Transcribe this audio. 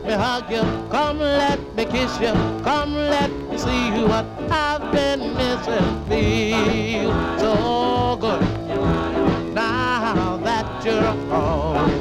me hug you, come let me kiss you, come let me see what I've been missing. Feel so good now that you're home.